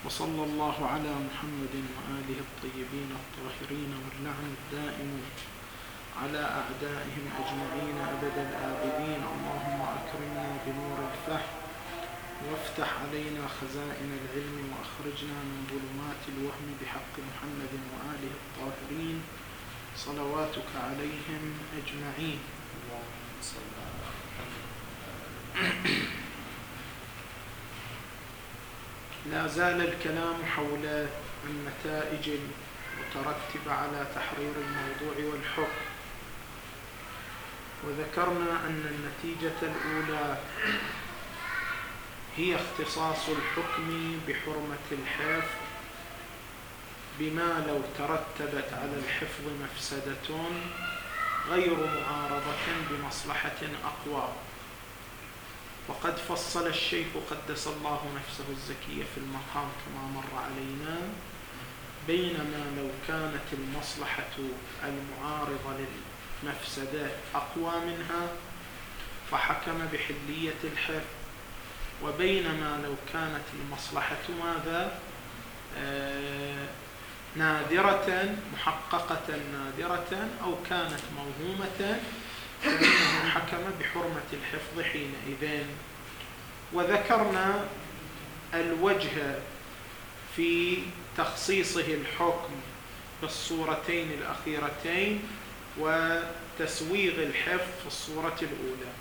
وصلى الله على محمد وآله الطيبين الطاهرين واللعن الدائم على أعدائهم أجمعين أبد الآبدين. اللهم أكرمنا بنور الفهم وافتح علينا خزائن العلم وأخرجنا من ظلمات الوهم بحق محمد وآله الطاهرين صلواتك عليهم أجمعين. لا زال الكلام حول النتائج المترتبة على تحرير الموضوع والحكم، وذكرنا أن النتيجة الأولى هي اختصاص الحكم بحرمة الحفظ بما لو ترتبت على الحفظ مفسدة غير معارضة بمصلحة أقوى. وقد فصل الشيخ قدس الله نفسه الزكية في المقام كما مر علينا بينما لو كانت المصلحة المعارضة للمفسدة أقوى منها فحكم بحلية الحفظ، وبينما لو كانت المصلحة ماذا؟ نادرة محققة نادرة أو كانت موهومة فإنه حكم بحرمة الحفظ حينئذ. وذكرنا الوجه في تخصيصه الحكم بالصورتين الأخيرتين وتسويغ الحفظ في الصورة الأولى.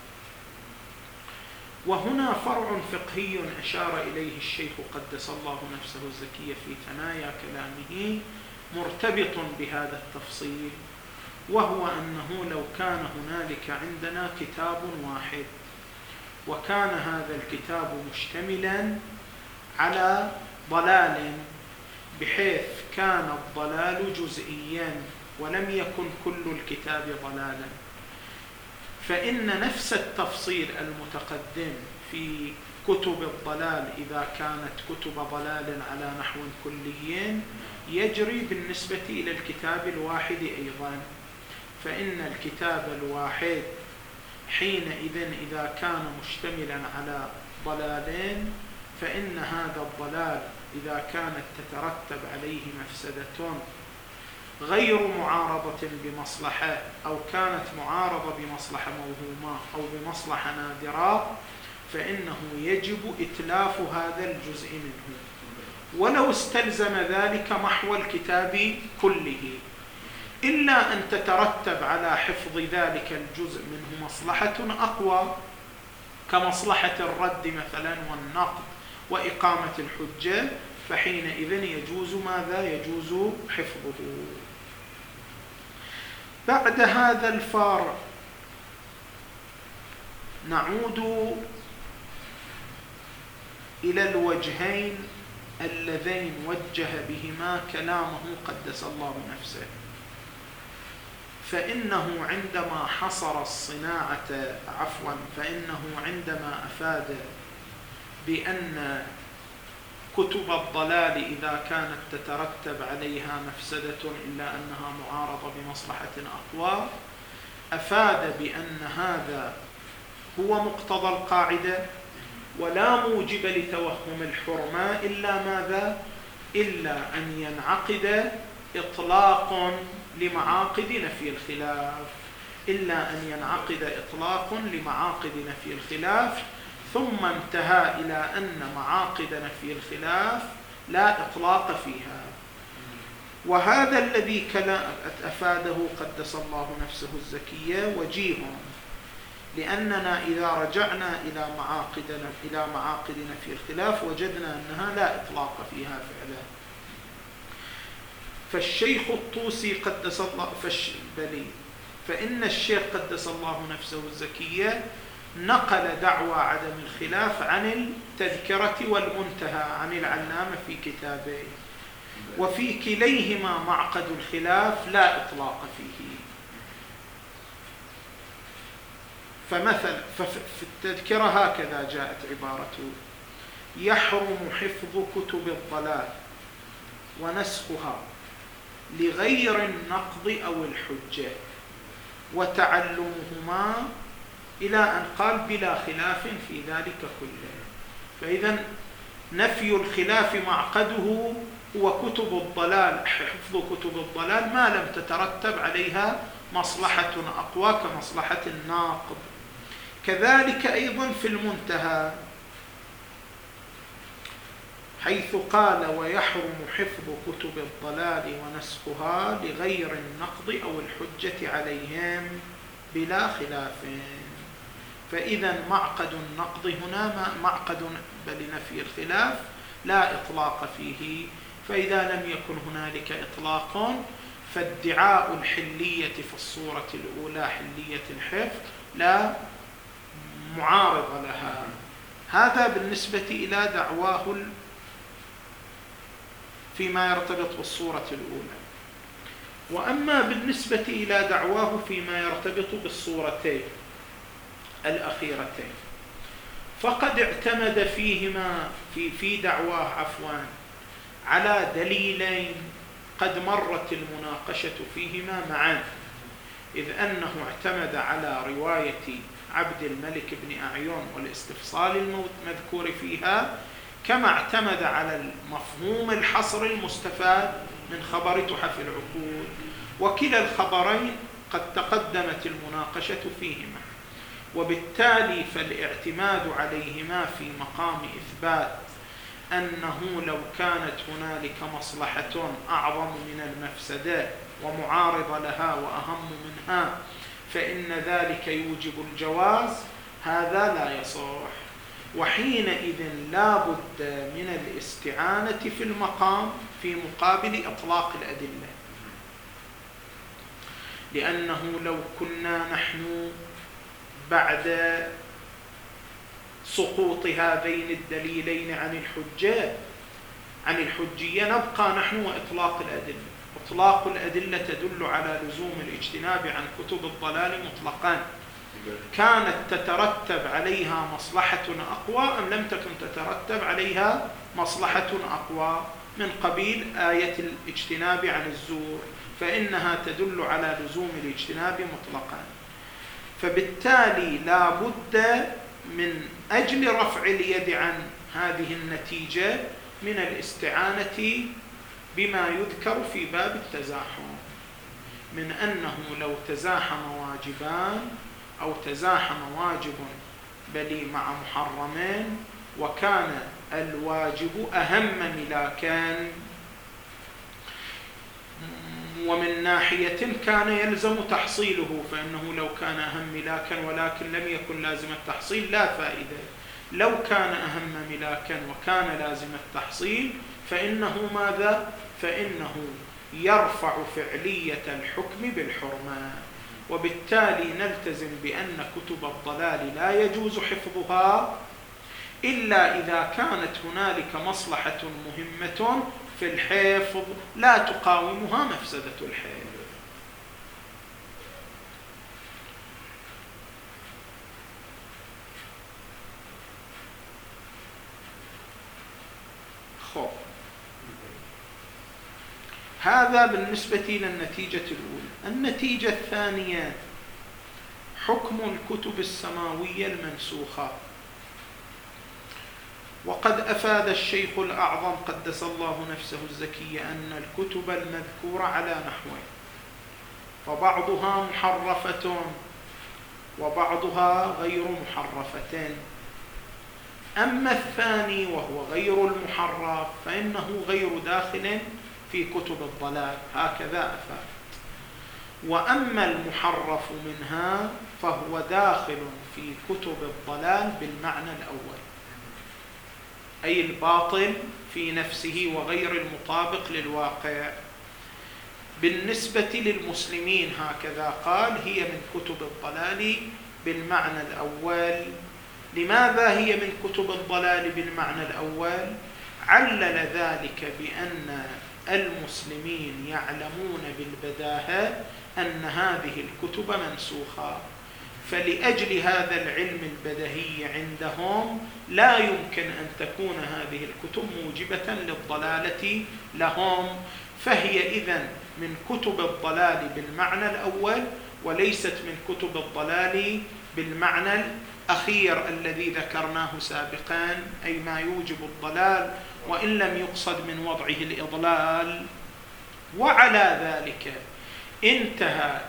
وهنا فرع فقهي أشار إليه الشيخ قدس الله نفسه الزكية في ثنايا كلامه مرتبط بهذا التفصيل، وهو أنه لو كان هنالك عندنا كتاب واحد وكان هذا الكتاب مشتملا على ضلال بحيث كان الضلال جزئيا ولم يكن كل الكتاب ضلالا، فإن نفس التفصيل المتقدم في كتب الضلال إذا كانت كتب ضلال على نحو كلي يجري بالنسبة إلى الكتاب الواحد أيضا. فإن الكتاب الواحد حينئذ إذا كان مشتملا على ضلالين فإن هذا الضلال إذا كانت تترتب عليه مفسدة غير معارضة بمصلحة أو كانت معارضة بمصلحة موهومة أو بمصلحة نادرة فإنه يجب إتلاف هذا الجزء منه ولو استلزم ذلك محو الكتاب كله، إلا أن تترتب على حفظ ذلك الجزء منه مصلحة أقوى كمصلحة الرد مثلا والنقد وإقامة الحجة، فحينئذ يجوز ماذا؟ يجوز حفظه. بعد هذا الفارق نعود إلى الوجهين اللذين وجه بهما كلامه قدس الله نفسه. فإنه عندما حصر الصناعة فإنه عندما أفاد بأن كتب الضلال إذا كانت تترتب عليها مفسدة إلا أنها معارضة بمصلحة أقوى أفاد بأن هذا هو مقتضى القاعدة ولا موجب لتوهم الحرمة إلا ماذا؟ إلا أن ينعقد إطلاق لمعاقد نفي الخلاف، إلا أن ينعقد إطلاق لمعاقد نفي الخلاف، ثم انتهى إلى أن معاقد نفي الخلاف لا إطلاق فيها. وهذا الذي أفاده قدس الله نفسه الزكية وجيه، لأننا إذا رجعنا إلى معاقد نفي الخلاف وجدنا أنها لا إطلاق فيها فعلا. فالشيخ الطوسي قدس الله فإن الشيخ قدس الله نفسه الزكية نقل دعوى عدم الخلاف عن التذكرة والمنتهى عن العلامة في كتابه، وفي كليهما معقد الخلاف لا إطلاق فيه. فمثلا في التذكرة هكذا جاءت عبارته: يحرم حفظ كتب الضلال ونسخها لغير النقض أو الحجة وتعلمهما، إلى أن قال بلا خلاف في ذلك كله. فإذا نفي الخلاف معقده هو كتب الضلال، حفظ كتب الضلال ما لم تترتب عليها مصلحة أقوى كمصلحة الناقض. كذلك أيضا في المنتهى حيث قال ويحرم حفظ كتب الضلال ونسخها لغير النقض أو الحجة عليهم بلا خلاف. فإذا معقد النقض هنا معقد بنفي الخلاف لا إطلاق فيه، فإذا لم يكن هنالك إطلاق فادعاء الحلية في الصورة الأولى حلية الحفظ لا معارض لها. هذا بالنسبة إلى دعواه فيما يرتبط بالصورة الأولى. وأما بالنسبة إلى دعواه فيما يرتبط بالصورتين الأخيرتين فقد اعتمد فيهما في دعواه على دليلين قد مرت المناقشة فيهما معا، إذ أنه اعتمد على رواية عبد الملك بن أعين والاستفصال المذكور فيها، كما اعتمد على المفهوم الحصر المستفاد من خبر تحف العقول، وكلا الخبرين قد تقدمت المناقشة فيهما، وبالتالي فالاعتماد عليهما في مقام إثبات أنه لو كانت هنالك مصلحة أعظم من المفسدة ومعارضة لها وأهم منها فإن ذلك يوجب الجواز، هذا لا يصح. وحينئذ لا بد من الاستعانة في المقام في مقابل إطلاق الأدلة، لأنه لو كنا نحن بعد سقوط هذين الدليلين عن الحجية نبقى نحن وإطلاق الأدلة. إطلاق الأدلة تدل على لزوم الاجتناب عن كتب الضلال مطلقا، كانت تترتب عليها مصلحة أقوى أم لم تكن تترتب عليها مصلحة أقوى من قبيل آية الاجتناب عن الزور، فإنها تدل على لزوم الاجتناب مطلقا. فبالتالي لا بد من أجل رفع اليد عن هذه النتيجة من الاستعانة بما يذكر في باب التزاحم، من أنه لو تزاحم واجبان أو تزاحم واجب بلي مع محرمين وكان الواجب أهم ملاكا، ومن ناحية كان يلزم تحصيله، فإنه لو كان أهم ملاكا ولكن لم يكن لازم التحصيل لا فائدة. لو كان أهم ملاكا وكان لازم التحصيل فإنه ماذا؟ فإنه يرفع فعلية الحكم بالحرمة، وبالتالي نلتزم بأن كتب الضلال لا يجوز حفظها إلا إذا كانت هنالك مصلحة مهمة في الحفظ لا تقاومها مفسدة الحفظ. خب، هذا بالنسبة للنتيجة الأولى. النتيجة الثانية حكم الكتب السماوية المنسوخة. وقد أفاد الشيخ الأعظم قدس الله نفسه الزكية أن الكتب المذكورة على نحوين، فبعضها محرفة وبعضها غير محرفة. أما الثاني وهو غير المحرف فإنه غير داخل في كتب الضلال، هكذا أفاد. وأما المحرف منها فهو داخل في كتب الضلال بالمعنى الأول، أي الباطل في نفسه وغير المطابق للواقع. بالنسبة للمسلمين هكذا قال هي من كتب الضلال بالمعنى الأول. لماذا هي من كتب الضلال بالمعنى الأول؟ علل ذلك بأن المسلمين يعلمون بالبداهة أن هذه الكتب منسوخة، فلأجل هذا العلم البديهي عندهم لا يمكن أن تكون هذه الكتب موجبة للضلالة لهم، فهي إذن من كتب الضلال بالمعنى الأول وليست من كتب الضلال بالمعنى الأخير الذي ذكرناه سابقا، أي ما يوجب الضلال وإن لم يقصد من وضعه الإضلال. وعلى ذلك انتهى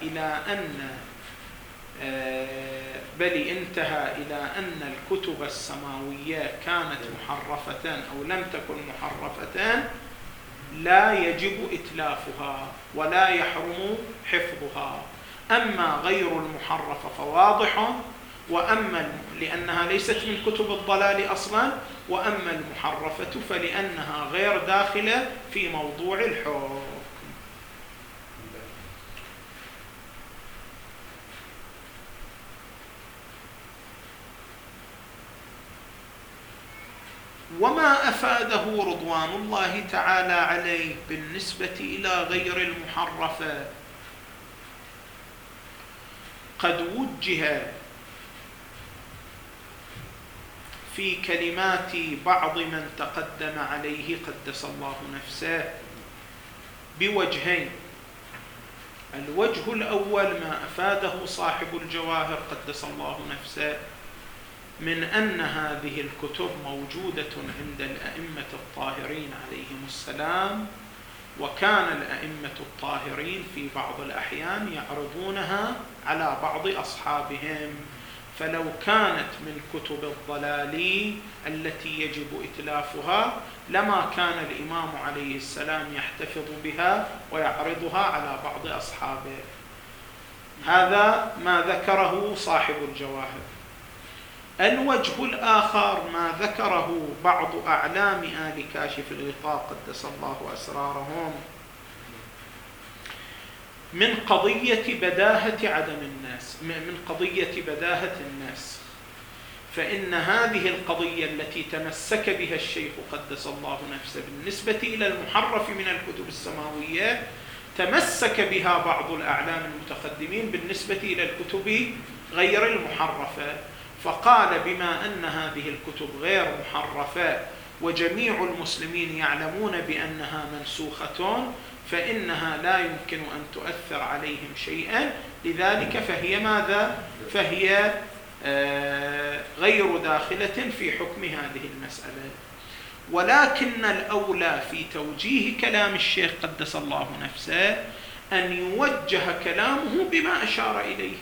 إلى أن الكتب السماوية كانت محرفة أو لم تكن محرفة لا يجب إتلافها ولا يحرم حفظها. أما غير المحرفة فواضح، لأنها ليست من كتب الضلال أصلا، وأما المحرفة فلأنها غير داخلة في موضوع الحكم. وما أفاده رضوان الله تعالى عليه بالنسبة إلى غير المحرفة قد وجه في كلمات بعض من تقدم عليه قدس الله نفسه بوجهين. الوجه الأول ما أفاده صاحب الجواهر قدس الله نفسه من أن هذه الكتب موجودة عند الأئمة الطاهرين عليهم السلام، وكان الأئمة الطاهرين في بعض الأحيان يعرضونها على بعض أصحابهم، فلو كانت من كتب الضلال التي يجب إتلافها لما كان الإمام عليه السلام يحتفظ بها ويعرضها على بعض أصحابه. هذا ما ذكره صاحب الجواهر. الوجه الآخر ما ذكره بعض أعلام آل كاشف الغطاء قدس الله أسرارهم من قضية بداهة الناس، فإن هذه القضية التي تمسك بها الشيخ قدس الله نفسه بالنسبة إلى المحرف من الكتب السماوية تمسك بها بعض الأعلام المتقدمين بالنسبة إلى الكتب غير المحرفة، فقال بما أن هذه الكتب غير محرفة وجميع المسلمين يعلمون بأنها منسوخة فإنها لا يمكن أن تؤثر عليهم شيئا، لذلك فهي ماذا؟ فهي غير داخلة في حكم هذه المسألة. ولكن الأولى في توجيه كلام الشيخ قدس الله نفسه أن يوجه كلامه بما أشار إليه،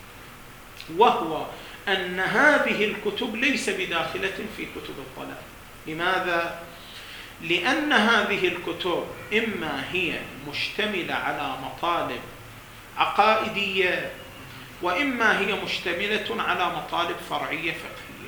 وهو أن هذه الكتب ليس بداخلة في كتب الضلال. لماذا؟ لأن هذه الكتب إما هي مشتملة على مطالب عقائدية، وإما هي مشتملة على مطالب فرعية فقهية.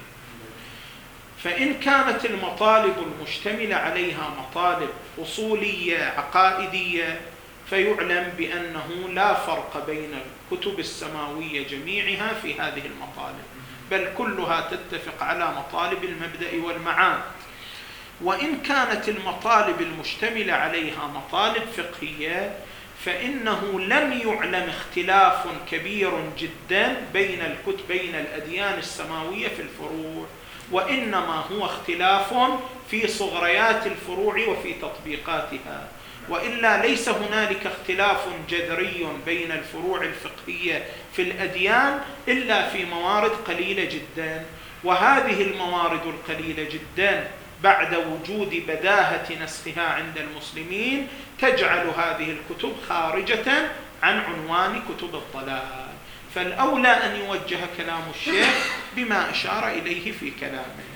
فإن كانت المطالب المشتملة عليها مطالب أصولية عقائدية فيعلم بأنه لا فرق بين الكتب السماوية جميعها في هذه المطالب، بل كلها تتفق على مطالب المبدأ والمعاد. وإن كانت المطالب المشتملة عليها مطالب فقهية فإنه لم يعلم اختلاف كبير جدا بين الأديان السماوية في الفروع، وإنما هو اختلاف في صغريات الفروع وفي تطبيقاتها، وإلا ليس هنالك اختلاف جذري بين الفروع الفقهية في الأديان إلا في موارد قليلة جدا، وهذه الموارد القليلة جدا بعد وجود بداهة نسخها عند المسلمين تجعل هذه الكتب خارجة عن عنوان كتب الضلال. فالأولى أن يوجه كلام الشيخ بما أشار إليه في كلامه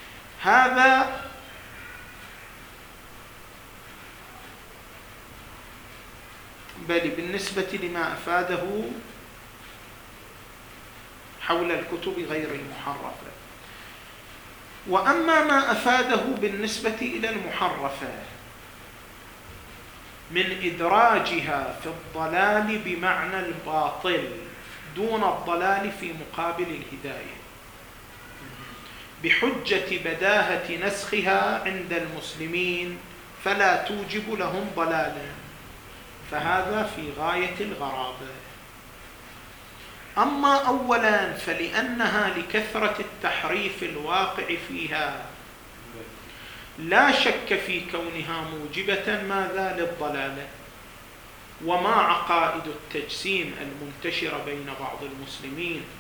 هذا. بل بالنسبة لما أفاده حول الكتب غير المحرفة. وأما ما أفاده بالنسبة إلى المحرفة من إدراجها في الضلال بمعنى الباطل دون الضلال في مقابل الهداية بحجة بداهة نسخها عند المسلمين فلا توجب لهم ضلالا، فهذا في غاية الغرابة. أما أولا فلأنها لكثرة التحريف الواقع فيها لا شك في كونها موجبة ماذا؟ للضلالة. وما عقائد التجسيم المنتشرة بين بعض المسلمين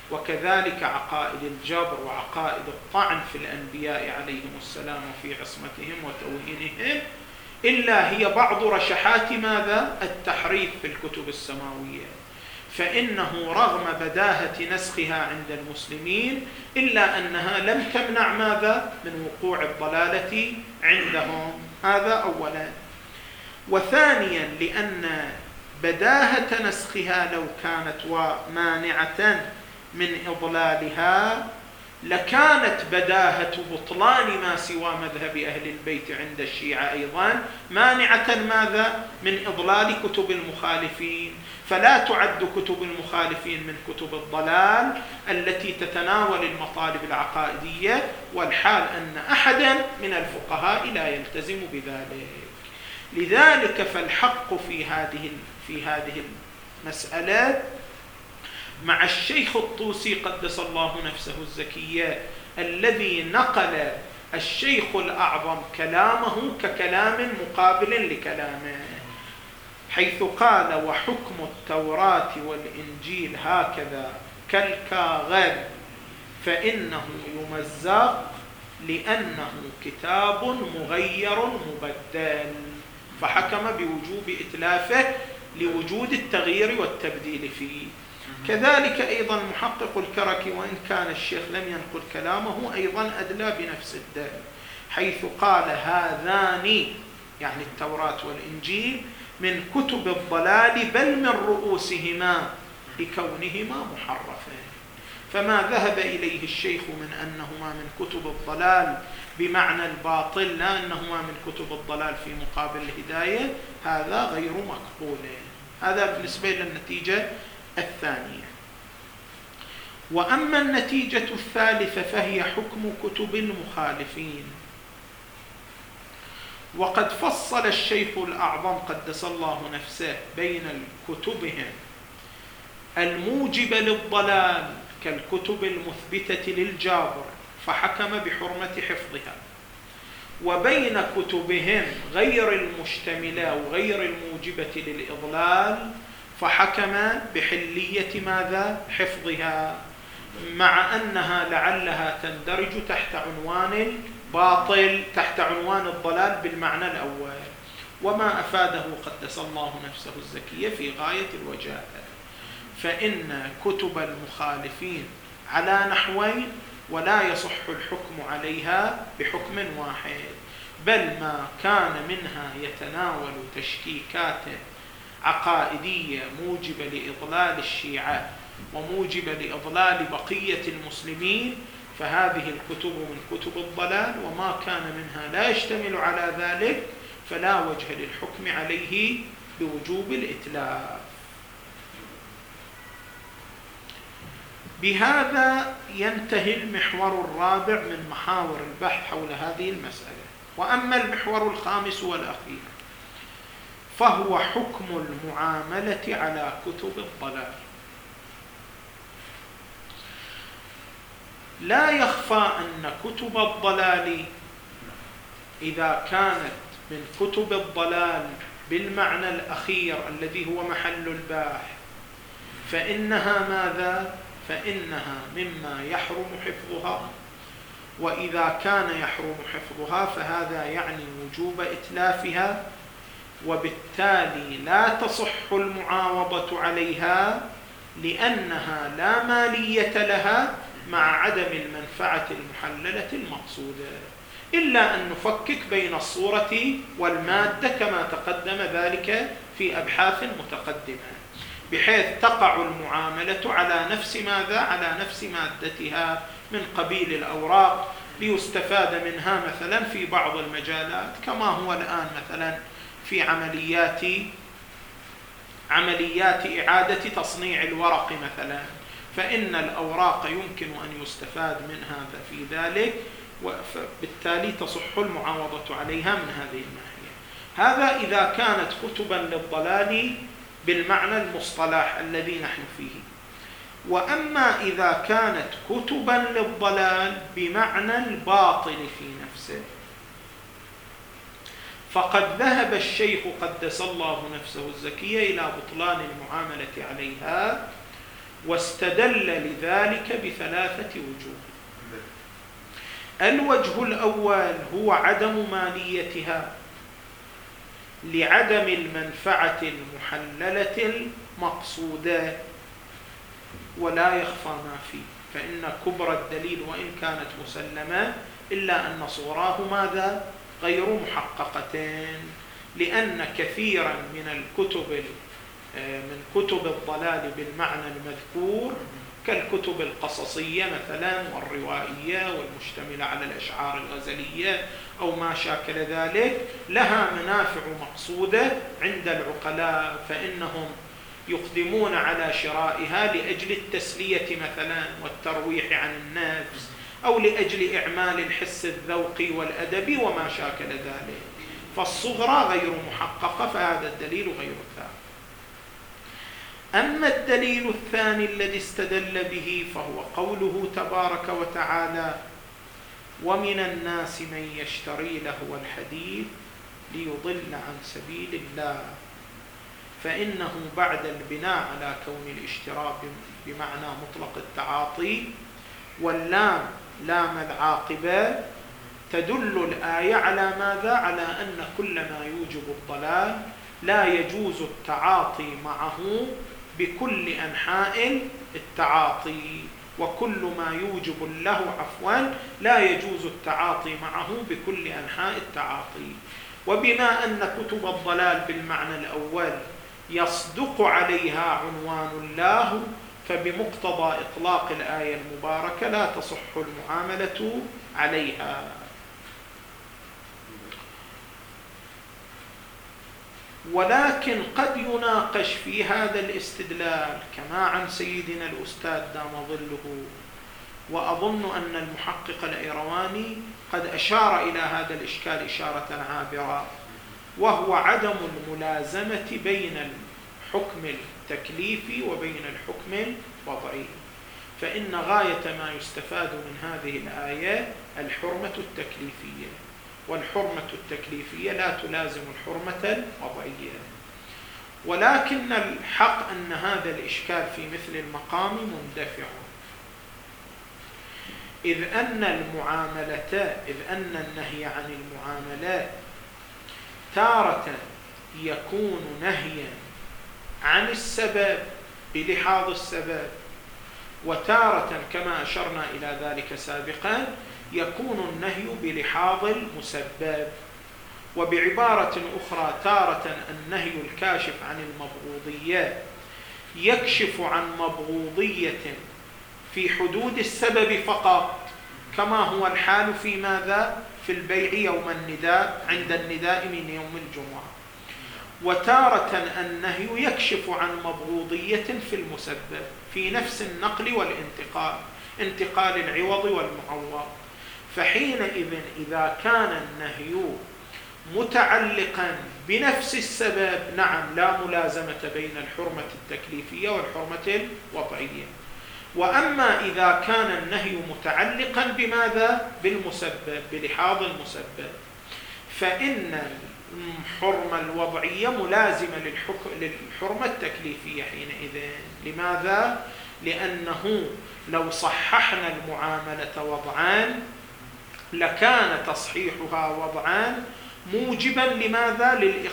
وكذلك عقائد الجبر وعقائد الطعن في الأنبياء عليهم السلام وفي عصمتهم وتوهينهم، إلا هي بعض رشحات ماذا؟ التحريف في الكتب السماوية. فإنه رغم بداهة نسخها عند المسلمين إلا أنها لم تمنع ماذا؟ من وقوع الضلالة عندهم. هذا أولا. وثانيا لأن بداهة نسخها لو كانت مانعة من إضلالها لكانت بداهة بطلان ما سوى مذهب أهل البيت عند الشيعة أيضا مانعة ماذا؟ من إضلال كتب المخالفين. فلا تعد كتب المخالفين من كتب الضلال التي تتناول المطالب العقائدية، والحال أن أحدا من الفقهاء لا يلتزم بذلك. لذلك فالحق في هذه المسألة مع الشيخ الطوسي قدس الله نفسه الزكية، الذي نقل الشيخ الأعظم كلامه ككلام مقابل لكلامه، حيث قال: وحكم التوراة والإنجيل هكذا كالكاغذ فإنه يمزق لأنه كتاب مغير مبدل، فحكم بوجوب إتلافه لوجود التغيير والتبديل فيه. كذلك أيضا محقق الكركي، وإن كان الشيخ لم ينقل كلامه، أيضا أدلى بنفس الدال، حيث قال: هذان يعني التوراة والإنجيل من كتب الضلال بل من رؤوسهما لكونهما محرفين. فما ذهب إليه الشيخ من أنهما من كتب الضلال بمعنى الباطل، لا أنهما من كتب الضلال في مقابل الهداية، هذا غير مقبول. هذا بالنسبة للنتيجة الثانية. وأما النتيجة الثالثة فهي حكم كتب المخالفين. وقد فصل الشيخ الأعظم قدس الله نفسه بين كتبهم الموجبة للضلال كالكتب المثبتة للجابر فحكم بحرمة حفظها، وبين كتبهم غير المشتملة وغير الموجبة للإضلال فحكم بحلية ماذا؟ حفظها، مع أنها لعلها تندرج تحت عنوان الباطل، تحت عنوان الضلال بالمعنى الأول. وما أفاده قدس الله نفسه الزكية في غاية الوجاهة، فإن كتب المخالفين على نحوين، ولا يصح الحكم عليها بحكم واحد، بل ما كان منها يتناول تشكيكات عقائدية موجبة لإضلال الشيعة وموجبة لإضلال بقية المسلمين فهذه الكتب من كتب الضلال، وما كان منها لا يشتمل على ذلك فلا وجه للحكم عليه بوجوب الإتلاف. بهذا ينتهي المحور الرابع من محاور البحث حول هذه المسألة. وأما المحور الخامس والأخير فهو حكم المعاملة على كتب الضلال. لا يخفى أن كتب الضلال إذا كانت من كتب الضلال بالمعنى الأخير الذي هو محل الباحث فإنها ماذا؟ فإنها مما يحرم حفظها، وإذا كان يحرم حفظها فهذا يعني وجوب إتلافها، وبالتالي لا تصح المعاوضة عليها لأنها لا مالية لها مع عدم المنفعة المحللة المقصودة، إلا أن نفكك بين الصورة والمادة كما تقدم ذلك في أبحاث متقدمة، بحيث تقع المعاملة على نفس ماذا؟ على نفس مادتها من قبيل الأوراق، ليستفاد منها مثلا في بعض المجالات كما هو الآن مثلا في عمليات إعادة تصنيع الورق مثلا، فإن الأوراق يمكن أن يستفاد منها في ذلك، وبالتالي تصح المعاوضة عليها من هذه الناحية. هذا إذا كانت كتبا للضلال بالمعنى المصطلح الذي نحن فيه. وأما إذا كانت كتبا للضلال بمعنى الباطل في نفسه فقد ذهب الشيخ قدس الله نفسه الزكية إلى بطلان المعاملة عليها، واستدل لذلك بثلاثة وجوه. الوجه الأول هو عدم ماليتها لعدم المنفعة المحللة المقصودة، ولا يخفى ما فيه، فإن كبر الدليل وإن كانت مسلمة إلا أن صوراه ماذا؟ غير محققتين، لأن كثيرا من كتب الضلال بالمعنى المذكور كالكتب القصصية مثلا والروائية والمشتملة على الأشعار الغزلية أو ما شاكل ذلك، لها منافع مقصودة عند العقلاء، فإنهم يقدمون على شرائها لأجل التسلية مثلا والترويح عن النفس، أو لأجل إعمال الحس الذوقي والأدبي وما شاكل ذلك، فالصغرى غير محققة، فهذا الدليل غير ثابت. أما الدليل الثاني الذي استدل به فهو قوله تبارك وتعالى: ومن الناس من يشتري لهو الحديث ليضل عن سبيل الله، فإنه بعد البناء على كون الاشتراء بمعنى مطلق التعاطي واللام لام العاقبة تدل الآية على ماذا؟ على أن كل ما يوجب الضلال لا يجوز التعاطي معه بكل أنحاء التعاطي، وكل ما يوجب له لا يجوز التعاطي معه بكل أنحاء التعاطي. وبما أن كتب الضلال بالمعنى الأول يصدق عليها عنوان الله، فبمقتضى إطلاق الآية المباركة لا تصح المعاملة عليها. ولكن قد يناقش في هذا الاستدلال كما عن سيدنا الأستاذ دام ظله، وأظن أن المحقق الإيرواني قد أشار إلى هذا الإشكال إشارة عابرة، وهو عدم الملازمة بين الحكم التكليفي وبين الحكم الوضعي. فإن غاية ما يستفاد من هذه الآية الحرمة التكليفية، والحرمة التكليفية لا تلازم الحرمة الوضعية. ولكن الحق أن هذا الإشكال في مثل المقام مندفع، إذ أن النهي عن المعاملات تارة يكون نهيا عن السبب بلحاظ السبب، وتارة كما أشرنا إلى ذلك سابقا يكون النهي بلحاظ المسبب. وبعبارة أخرى تارة النهي الكاشف عن المبغوضية يكشف عن مبغوضية في حدود السبب فقط، كما هو الحال في ماذا؟ في البيع يوم النداء عند النداء من يوم الجمعة. وتارة النهي يكشف عن مبغوضية في المسبب في نفس النقل والانتقال، انتقال العوض والمعوض. فحينئذ إذا كان النهي متعلقا بنفس السبب نعم لا ملازمة بين الحرمة التكليفية والحرمة الوضعية. وأما إذا كان النهي متعلقا بماذا؟ بالمسبب بلحاظ المسبب، فإن الحرمة الوضعية ملازمة للحرمة التكليفية حينئذ. لماذا؟ لأنه لو صححنا المعاملة وضعان لكان تصحيحها وضعان موجبا لماذا؟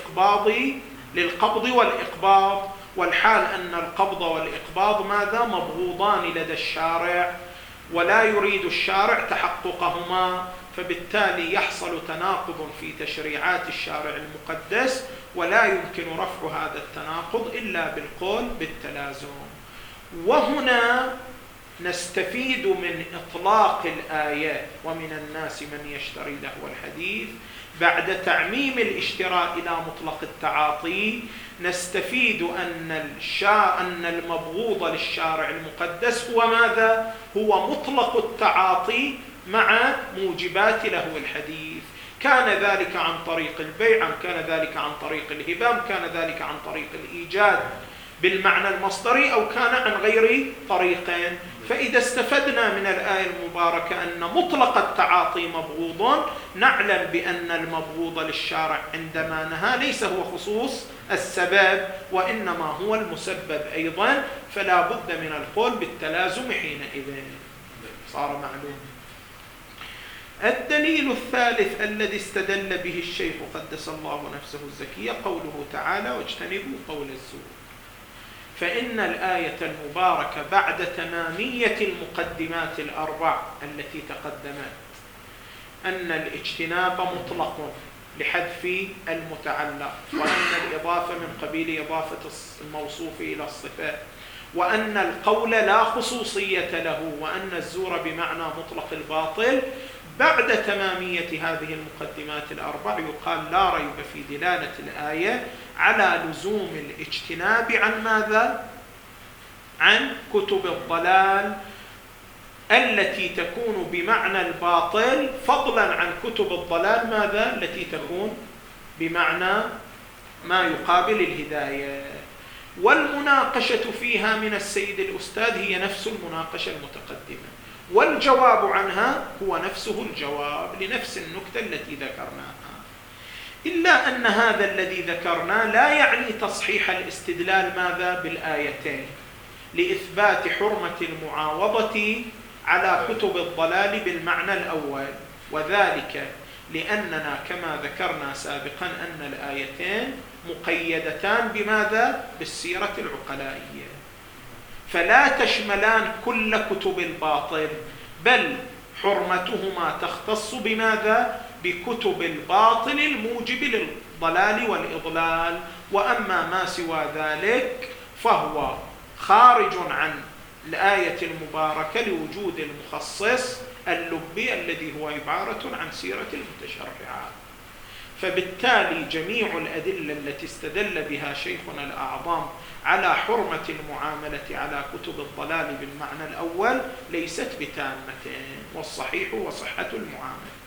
للقبض والإقباض، والحال أن القبض والإقباض ماذا؟ مبغوضان لدى الشارع، ولا يريد الشارع تحققهما، فبالتالي يحصل تناقض في تشريعات الشارع المقدس، ولا يمكن رفع هذا التناقض إلا بالقول بالتلازم. وهنا نستفيد من إطلاق الآية ومن الناس من يشتري لهو الحديث بعد تعميم الاشتراء إلى مطلق التعاطي، نستفيد أن المبغوض للشارع المقدس هو ماذا؟ هو مطلق التعاطي مع موجبات لهو الحديث، كان ذلك عن طريق البيع، أم كان ذلك عن طريق الهبة، أم كان ذلك عن طريق الإيجاد بالمعنى المصدري، أو كان عن غير طريقين. فإذا استفدنا من الآية المباركة أن مطلق التعاطي مبغوض، نعلم بأن المبغوض للشارع عندما نهى ليس هو خصوص السبب وإنما هو المسبب أيضا، فلا بد من القول بالتلازم حينئذ، صار معلوم. الدليل الثالث الذي استدل به الشيخ قدس الله نفسه الزكية قوله تعالى: واجتنبوا قول الزور. فإن الآية المباركة بعد تمامية المقدمات الأربع التي تقدمت أن الاجتناب مطلق لحذف المتعلق، وأن الإضافة من قبيل إضافة الموصوف إلى الصفات، وأن القول لا خصوصية له، وأن الزور بمعنى مطلق الباطل. بعد تمامية هذه المقدمات الأربع يقال لا ريب في دلالة الآية على لزوم الاجتناب عن ماذا؟ عن كتب الضلال التي تكون بمعنى الباطل، فضلا عن كتب الضلال ماذا؟ التي تكون بمعنى ما يقابل الهداية. والمناقشة فيها من السيد الأستاذ هي نفس المناقشة المتقدمة، والجواب عنها هو نفسه الجواب لنفس النكتة التي ذكرناها، إلا أن هذا الذي ذكرناه لا يعني تصحيح الاستدلال ماذا؟ بالآيتين، لإثبات حرمة المعاوضة على كتب الضلال بالمعنى الأول، وذلك لأننا كما ذكرنا سابقا أن الآيتين مقيدتان بماذا؟ بالسيرة العقلائية، فلا تشملان كل كتب الباطل، بل حرمتهما تختص بماذا؟ بكتب الباطل الموجب للضلال والإضلال، وأما ما سوى ذلك فهو خارج عن الآية المباركة لوجود المخصص اللبي الذي هو عبارة عن سيرة المتشرعات. فبالتالي جميع الأدلة التي استدل بها شيخنا الأعظم على حرمة المعاملة على كتب الضلال بالمعنى الأول ليست بتامة، والصحيح وصحة المعاملة.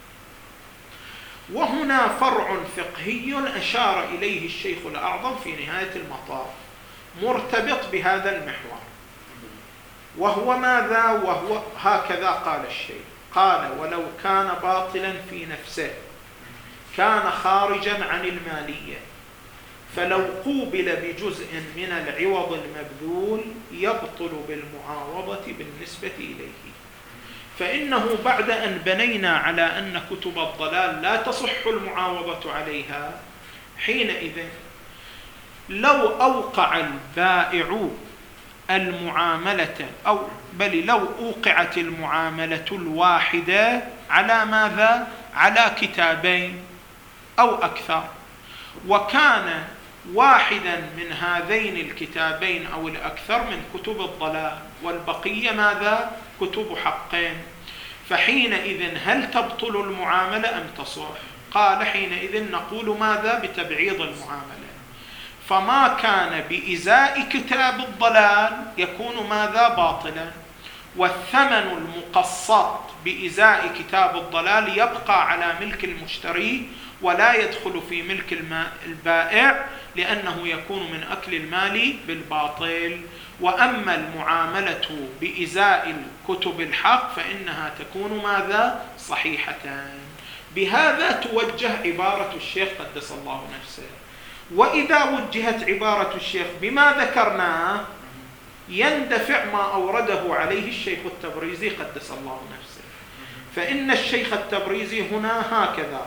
وهنا فرع فقهي أشار إليه الشيخ الأعظم في نهاية المطاف مرتبط بهذا المحور، وهو ماذا؟ وهو هكذا قال الشيخ، قال: ولو كان باطلا في نفسه كان خارجا عن المالية، فلو قوبل بجزء من العوض المبذول يبطل بالمعاوضة بالنسبة إليه. فإنه بعد أن بنينا على أن كتب الضلال لا تصح المعاوضة عليها، حينئذ لو أوقع البائع المعاملة بل لو أوقعت المعاملة الواحدة على ماذا؟ على كتابين أو أكثر، وكان واحدا من هذين الكتابين أو الأكثر من كتب الضلال والبقية ماذا؟ كتب حقين، فحينئذ هل تبطل المعاملة أم تصح؟ قال: حينئذ نقول ماذا؟ بتبعيض المعاملة، فما كان بإزاء كتاب الضلال يكون ماذا؟ باطلا، والثمن المقسط بإزاء كتاب الضلال يبقى على ملك المشتري ولا يدخل في ملك البائع، لأنه يكون من أكل المال بالباطل. وأما المعاملة بإزاء الكتب الحق فإنها تكون ماذا؟ صحيحة. بهذا توجه عبارة الشيخ قدس الله نفسه. وإذا وجهت عبارة الشيخ بما ذكرناه يندفع ما أورده عليه الشيخ التبريزي قدس الله نفسه. فإن الشيخ التبريزي هنا هكذا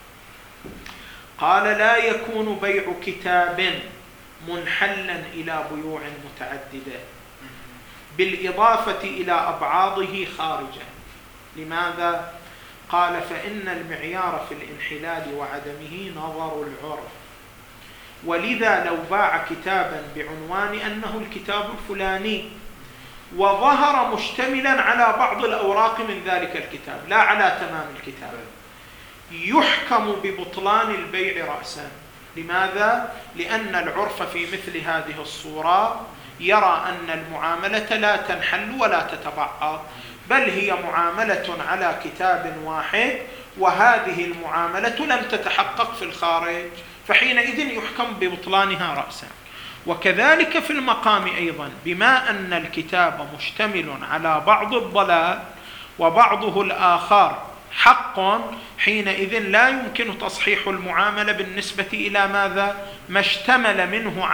قال: لا يكون بيع كتاب منحلا إلى بيوع متعددة بالإضافة إلى أبعاضه خارجا. لماذا؟ قال: فإن المعيار في الانحلال وعدمه نظر العرف، ولذا لو باع كتابا بعنوان أنه الكتاب الفلاني وظهر مشتملا على بعض الأوراق من ذلك الكتاب لا على تمام الكتاب، يحكم ببطلان البيع رأسا. لماذا؟ لأن العرف في مثل هذه الصورة يرى أن المعاملة لا تنحل ولا تتبعض، بل هي معاملة على كتاب واحد، وهذه المعاملة لم تتحقق في الخارج، فحينئذ يحكم ببطلانها رأسا. وكذلك في المقام أيضا، بما أن الكتاب مشتمل على بعض الضلال وبعضه الآخر حق، حينئذ لا يمكن تصحيح المعاملة بالنسبة إلى ماذا؟ ما اشتمل منه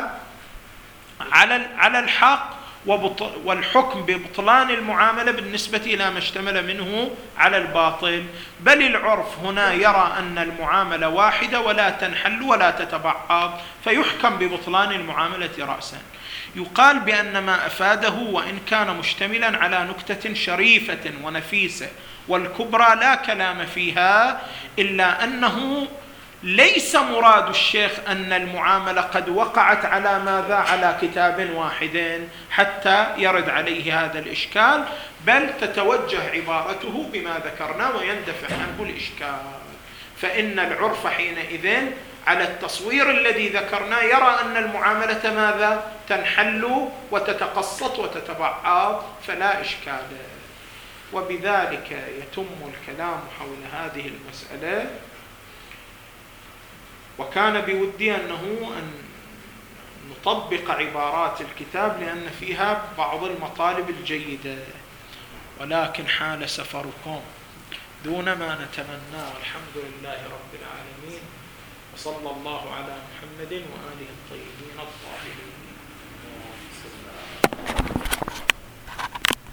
على الحق، والحكم ببطلان المعاملة بالنسبة إلى ما اشتمل منه على الباطل. بل العرف هنا يرى أن المعاملة واحدة ولا تنحل ولا تتبعض، فيحكم ببطلان المعاملة رأسا. يقال بأن ما أفاده وإن كان مشتملا على نكتة شريفة ونفيسة والكبرى لا كلام فيها، إلا أنه ليس مراد الشيخ أن المعاملة قد وقعت على ماذا؟ على كتاب واحد حتى يرد عليه هذا الإشكال، بل تتوجه عبارته بما ذكرنا ويندفع عنه الإشكال. فإن العرف حينئذ على التصوير الذي ذكرنا يرى أن المعاملة ماذا؟ تنحل وتتقسط وتتبعض، فلا إشكال. وبذلك يتم الكلام حول هذه المسألة. وكان بودي أن نطبق عبارات الكتاب لأن فيها بعض المطالب الجيدة، ولكن حال سفركم دون ما نتمنى. والحمد لله رب العالمين، وصلى الله على محمد وآله الطيبين الطاهرين.